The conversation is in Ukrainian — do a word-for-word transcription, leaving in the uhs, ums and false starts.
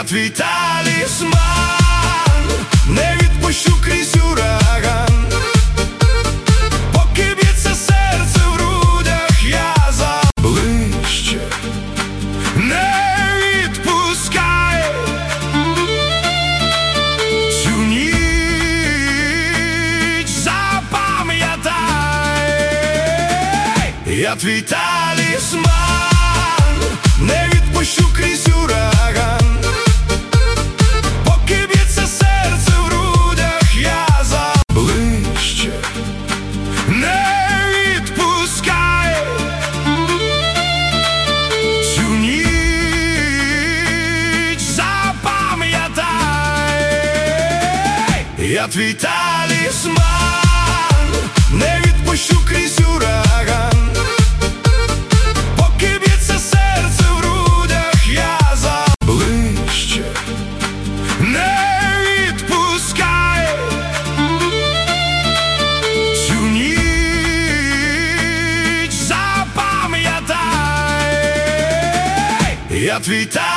Я твій талісман, не відпущу крізь ураган. Поки б'ється серце в грудях, я за ближче не відпускай. Цю ніч запам'ятай. Я твій талісман, не відпущу крізь ураган. Поки б'ється серце в грудях, я за ближче не відпускай. Цю ніч запам'ятай. Я твій талісман, не відпущу крізь ураган. Я твій талісман.